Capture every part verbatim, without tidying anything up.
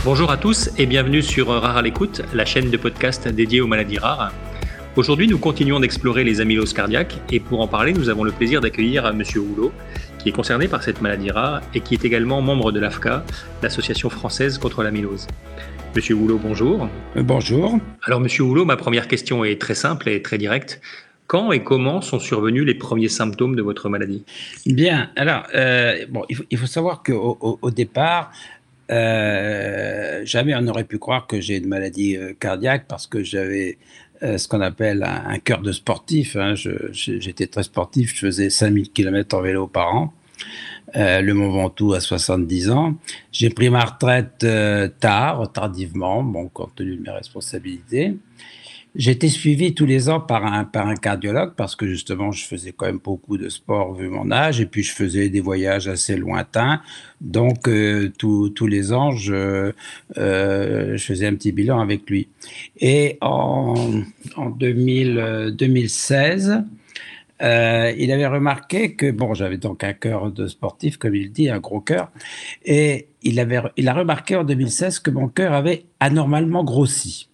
Bonjour à tous et bienvenue sur Rare à l'écoute, la chaîne de podcast dédiée aux maladies rares. Aujourd'hui, nous continuons d'explorer les amyloses cardiaques et pour en parler, nous avons le plaisir d'accueillir Monsieur Houlot, qui est concerné par cette maladie rare et qui est également membre de l'A F C A, l'Association française contre l'amylose. Monsieur Houlot, bonjour. Bonjour. Alors Monsieur Houlot, ma première question est très simple et très directe. Quand et comment sont survenus les premiers symptômes de votre maladie ? Bien, alors, euh, bon, il faut, il faut savoir qu'au au, au départ, euh, jamais on n'aurait pu croire que j'ai une maladie euh, cardiaque parce que j'avais euh, ce qu'on appelle un, un cœur de sportif. Hein. Je, je, j'étais très sportif, je faisais cinq mille kilomètres en vélo par an. Euh, le Mont Ventoux à soixante-dix ans. J'ai pris ma retraite euh, tard, tardivement, bon, compte tenu de mes responsabilités. J'ai été suivi tous les ans par un, par un cardiologue parce que justement, je faisais quand même beaucoup de sport vu mon âge et puis je faisais des voyages assez lointains. Donc, euh, tous, tous les ans, je, euh, je faisais un petit bilan avec lui. Et en, en deux mille, deux mille seize, euh, il avait remarqué que, bon, j'avais donc un cœur de sportif, comme il dit, un gros cœur, et il, avait, il a remarqué en deux mille seize que mon cœur avait anormalement grossi.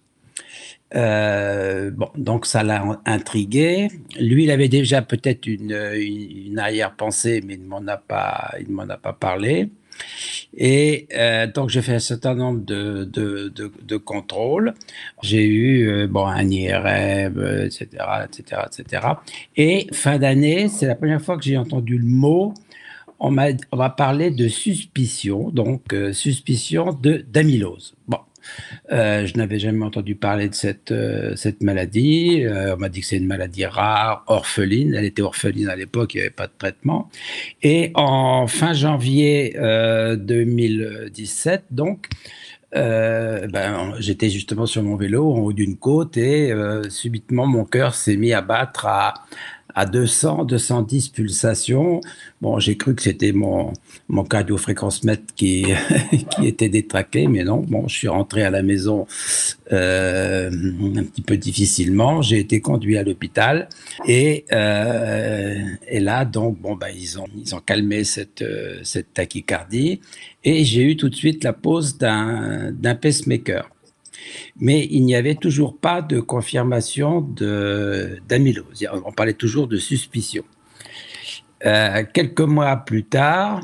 Euh, bon, donc ça l'a intrigué. Lui, il avait déjà peut-être une, une, une arrière-pensée, mais il ne m'en a pas, il ne m'en a pas parlé. Et euh, donc j'ai fait un certain nombre de, de, de, de contrôles. J'ai eu euh, bon un I R M, et cetera, et cetera, et cetera. Et fin d'année, c'est la première fois que j'ai entendu le mot. On m'a, on m'a parlé de suspicion, donc euh, suspicion de d'amylose. Bon. Euh, je n'avais jamais entendu parler de cette, euh, cette maladie. Euh, on m'a dit que c'est une maladie rare, orpheline. Elle était orpheline à l'époque, il n'y avait pas de traitement. Et en fin janvier euh, deux mille dix-sept, donc, euh, ben, j'étais justement sur mon vélo en haut d'une côte et euh, subitement mon cœur s'est mis à battre à à deux cents, deux cent dix pulsations. Bon, j'ai cru que c'était mon, mon cardiofréquencemètre qui, qui était détraqué, mais non. Bon, je suis rentré à la maison euh, un petit peu difficilement. J'ai été conduit à l'hôpital et, euh, et là, donc, bon, bah, ils ont, ils ont calmé cette, euh, cette tachycardie et j'ai eu tout de suite la pose d'un, d'un pacemaker. Mais il n'y avait toujours pas de confirmation de, d'amylose. On parlait toujours de suspicion. Euh, quelques mois plus tard,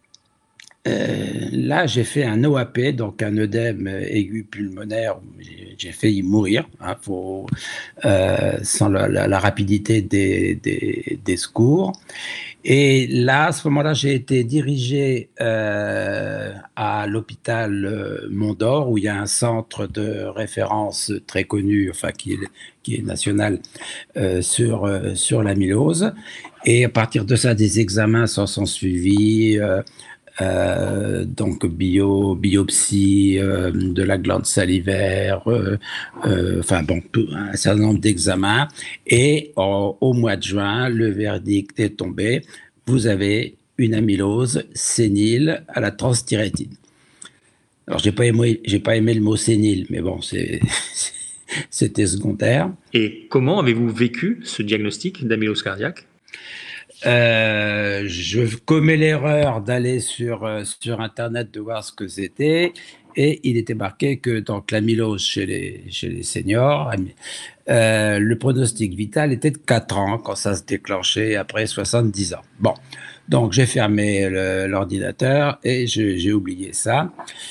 euh, là, j'ai fait un O A P, donc un œdème aigu pulmonaire. J'ai, j'ai failli mourir, hein, faut, euh, sans la, la, la rapidité des, des, des secours. Et là, à ce moment-là, j'ai été dirigé euh, à l'hôpital euh, Mont-d'Or, où il y a un centre de référence très connu, enfin qui est, qui est national euh, sur euh, sur l'amylose. Et à partir de ça, des examens s'en sont suivis. Euh, Euh, donc bio, biopsie euh, de la glande salivaire, euh, euh, enfin bon, tout, un certain nombre d'examens. Et au, au mois de juin, le verdict est tombé. Vous avez une amylose sénile à la transthyrétine. Alors j'ai pas aimé, j'ai pas aimé le mot sénile, mais bon, c'est, c'était secondaire. Et comment avez-vous vécu ce diagnostic d'amylose cardiaque ? Euh, je commets l'erreur d'aller sur, euh, sur Internet de voir ce que c'était et il était marqué que donc l'amylose chez les, chez les seniors, euh, le pronostic vital était de quatre ans quand ça se déclenchait après soixante-dix ans. Bon, donc j'ai fermé le, l'ordinateur et je, j'ai oublié ça.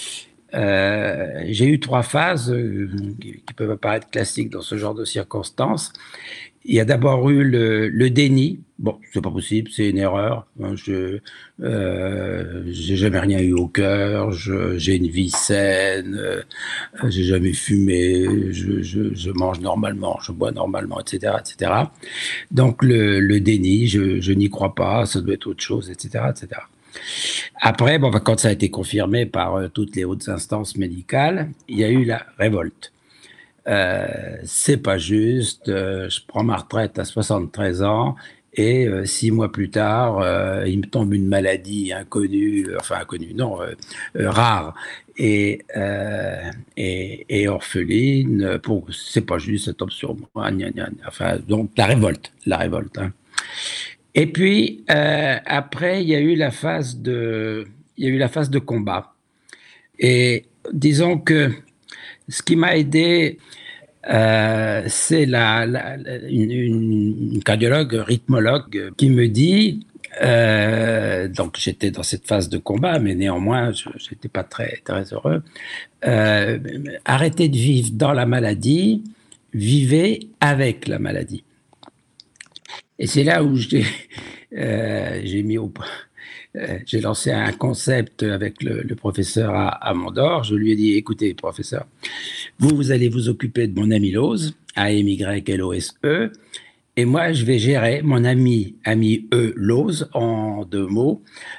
Euh, j'ai eu trois phases euh, qui, qui peuvent apparaître classiques dans ce genre de circonstances. Il y a d'abord eu le, le déni. Bon, c'est pas possible, c'est une erreur. Je, euh, j'ai jamais rien eu au cœur. Je, j'ai une vie saine. Euh, j'ai jamais fumé. Je, je, je mange normalement, je bois normalement, et cetera, et cetera. Donc le, le déni, je, je n'y crois pas. Ça doit être autre chose, et cetera, et cetera. Après, bon, quand ça a été confirmé par euh, toutes les hautes instances médicales, il y a eu la révolte. Euh, c'est pas juste, euh, je prends ma retraite à soixante-treize ans et euh, six mois plus tard, euh, il me tombe une maladie inconnue, euh, enfin inconnue, non, euh, euh, rare et, euh, et, et orpheline. Pour, c'est pas juste, ça tombe sur moi, gna, gna, gna. Enfin, donc la révolte, la révolte. Hein. Et puis euh, après, il y a eu la phase de, il y a eu la phase de combat. Et disons que ce qui m'a aidé, euh, c'est la, la, une, une cardiologue, rythmologue, qui me dit, euh, donc j'étais dans cette phase de combat, mais néanmoins, je n'étais pas très, très heureux, euh, arrêtez de vivre dans la maladie, vivez avec la maladie. Et c'est là où j'ai, euh, j'ai mis au euh, j'ai lancé un concept avec le, le professeur à, à Mondor. Je lui ai dit, écoutez, professeur, vous, vous allez vous occuper de mon amylose, A M Y L O S E, et moi, je vais gérer mon ami, ami E, lose, en deux mots,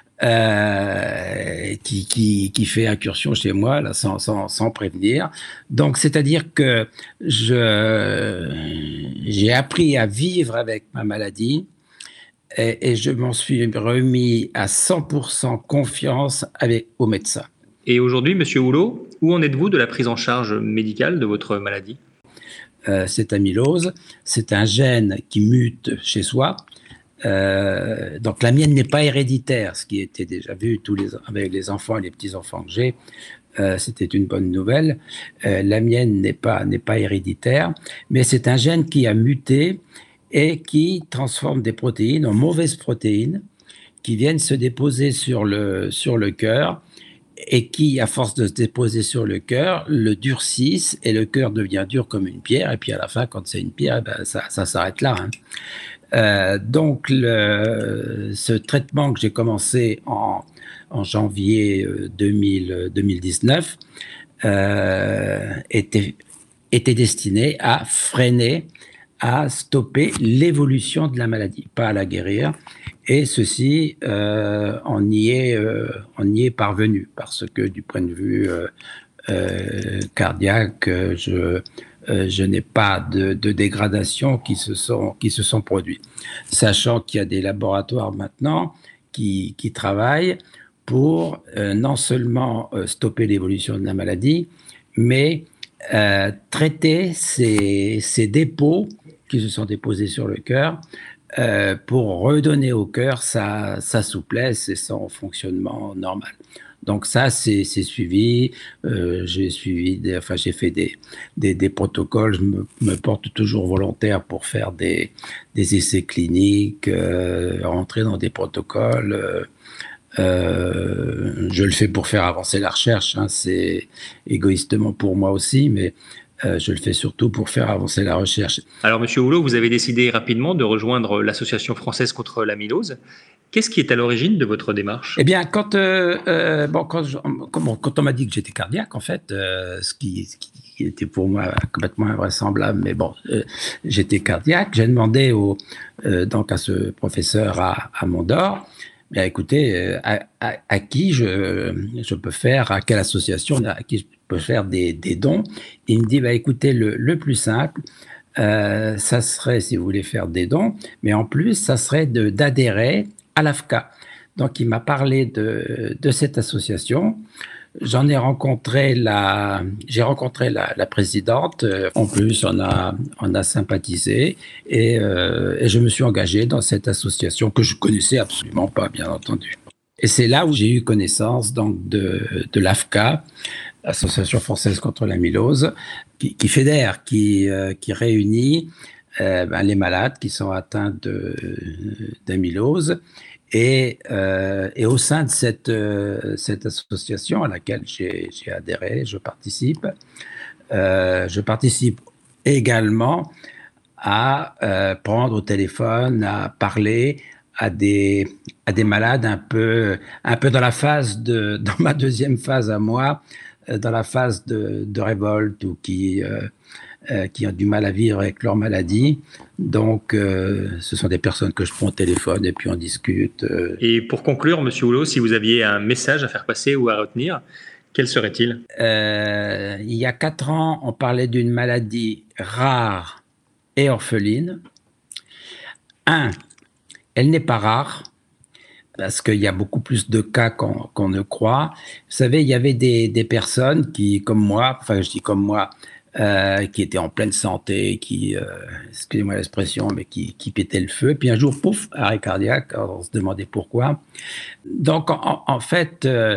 euh, qui, qui, qui fait incursion chez moi, là, sans, sans, sans prévenir. Donc, c'est-à-dire que je, j'ai appris à vivre avec ma maladie, et, et je m'en suis remis à cent pour cent confiance avec, aux médecins. Et aujourd'hui, Monsieur Hulot, où en êtes-vous de la prise en charge médicale de votre maladie ? Euh, cette amylose, c'est un gène qui mute chez soi. Euh, donc la mienne n'est pas héréditaire, ce qui était déjà vu tous les, avec les enfants et les petits-enfants que j'ai. Euh, c'était une bonne nouvelle. Euh, la mienne n'est pas, n'est pas héréditaire, mais c'est un gène qui a muté et qui transforme des protéines en mauvaises protéines qui viennent se déposer sur le, sur le cœur et qui, à force de se déposer sur le cœur, le durcissent et le cœur devient dur comme une pierre. Et puis à la fin, quand c'est une pierre, ben ça, ça s'arrête là. Hein. Euh, donc, le, ce traitement que j'ai commencé en, en janvier deux mille dix-neuf euh, était, était destiné à freiner, à stopper l'évolution de la maladie, pas à la guérir. Et ceci, euh, on y est, euh, on y est parvenu parce que du point de vue euh, euh, cardiaque, je, euh, je n'ai pas de, de dégradation qui se sont, qui se sont produits. Sachant qu'il y a des laboratoires maintenant qui, qui travaillent pour euh, non seulement euh, stopper l'évolution de la maladie, mais euh, traiter ces, ces dépôts qui se sont déposés sur le cœur euh, pour redonner au cœur sa, sa souplesse et son fonctionnement normal. Donc ça, c'est, c'est suivi. Euh, j'ai suivi, des, enfin j'ai fait des, des, des protocoles. Je me, me porte toujours volontaire pour faire des, des essais cliniques, euh, rentrer dans des protocoles. Euh, euh, je le fais pour faire avancer la recherche. Hein, c'est égoïstement pour moi aussi, mais Euh, je le fais surtout pour faire avancer la recherche. Alors, Monsieur Hulot, vous avez décidé rapidement de rejoindre l'Association française contre l'amylose. Qu'est-ce qui est à l'origine de votre démarche ? Eh bien, quand, euh, euh, bon, quand, je, bon, quand on m'a dit que j'étais cardiaque, en fait, euh, ce, qui, ce qui était pour moi complètement invraisemblable, mais bon, euh, j'étais cardiaque. J'ai demandé au, euh, donc à ce professeur à, à Mondor, bien, écoutez, euh, à, à, à qui je, je peux faire, à quelle association, à qui je peux faire des, des dons. Et il me dit, bah, écoutez, le, le plus simple, euh, ça serait, si vous voulez faire des dons, mais en plus, ça serait de, d'adhérer à l'A F C A. Donc, il m'a parlé de, de cette association. J'en ai rencontré la, j'ai rencontré la, la présidente. En plus, on a, on a sympathisé et, euh, et je me suis engagé dans cette association que je connaissais absolument pas, bien entendu. Et c'est là où j'ai eu connaissance donc de, de l'A F C A, Association française contre l'amylose, qui, qui fédère, qui, euh, qui réunit euh, ben, les malades qui sont atteints de, d'amylose. Et, euh, et au sein de cette, euh, cette association à laquelle j'ai, j'ai adhéré, je participe, euh, je participe également à euh, prendre au téléphone, à parler à des, à des malades un peu, un peu dans la phase de, dans ma deuxième phase à moi, euh, dans la phase de, de révolte ou qui, euh, euh, qui ont du mal à vivre avec leur maladie. Donc, euh, ce sont des personnes que je prends au téléphone et puis on discute. Euh. Et pour conclure, Monsieur Hulot, si vous aviez un message à faire passer ou à retenir, quel serait-il ? euh, Il y a quatre ans, on parlait d'une maladie rare et orpheline. Un, elle n'est pas rare, parce qu'il y a beaucoup plus de cas qu'on, qu'on ne croit. Vous savez, il y avait des, des personnes qui, comme moi, enfin je dis comme moi, euh, qui étaient en pleine santé, qui, euh, excusez-moi l'expression, mais qui, qui pétaient le feu. Puis un jour, pouf, arrêt cardiaque, on se demandait pourquoi. Donc, en, en fait, euh,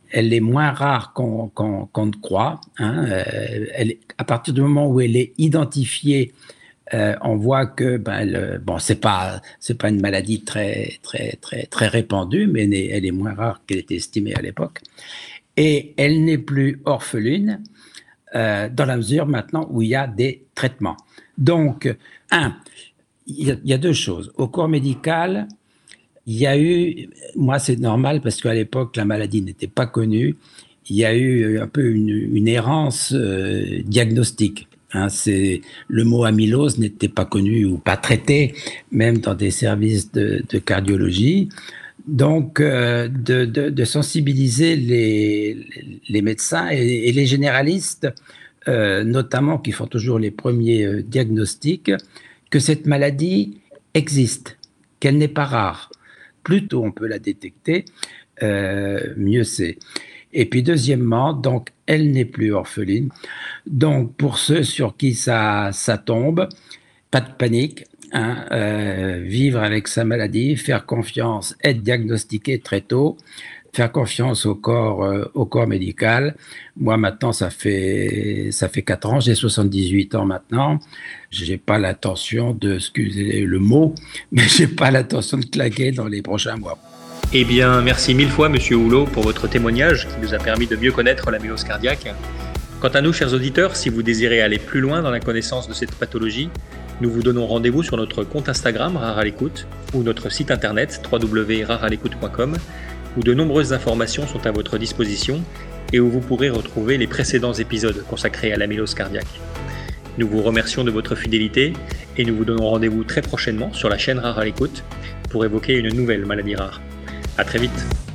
elle est moins rare qu'on, qu'on, qu'on ne croit. Hein. Euh, elle, à partir du moment où elle est identifiée, euh, on voit que ben, elle, bon, c'est pas c'est pas une maladie très très très très répandue, mais elle est, elle est moins rare qu'elle était estimée à l'époque. Et elle n'est plus orpheline euh, dans la mesure maintenant où il y a des traitements. Donc, un, il y a, il y a deux choses. Au corps médical, il y a eu, moi c'est normal parce qu'à l'époque la maladie n'était pas connue, il y a eu un peu une, une errance euh, diagnostique. Hein, c'est, le mot amylose n'était pas connu ou pas traité, même dans des services de, de cardiologie. Donc, euh, de, de, de sensibiliser les, les médecins et, et les généralistes, euh, notamment qui font toujours les premiers euh, diagnostics, que cette maladie existe, qu'elle n'est pas rare. Plus tôt on peut la détecter, euh, mieux c'est. Et puis deuxièmement, donc elle n'est plus orpheline. Donc pour ceux sur qui ça, ça tombe, pas de panique, hein, euh, vivre avec sa maladie, faire confiance, être diagnostiqué très tôt, faire confiance au corps, euh, au corps médical. Moi maintenant ça fait ça fait quatre ans, j'ai soixante-dix-huit ans maintenant. J'ai pas l'intention de, excusez le mot, mais j'ai pas l'intention de claquer dans les prochains mois. Eh bien, merci mille fois, Monsieur Hulot, pour votre témoignage qui nous a permis de mieux connaître l'amylose cardiaque. Quant à nous, chers auditeurs, si vous désirez aller plus loin dans la connaissance de cette pathologie, nous vous donnons rendez-vous sur notre compte Instagram Rare à l'écoute ou notre site internet w w w point rare à l'écoute point com où de nombreuses informations sont à votre disposition et où vous pourrez retrouver les précédents épisodes consacrés à l'amylose cardiaque. Nous vous remercions de votre fidélité et nous vous donnons rendez-vous très prochainement sur la chaîne Rare à l'écoute pour évoquer une nouvelle maladie rare. À très vite.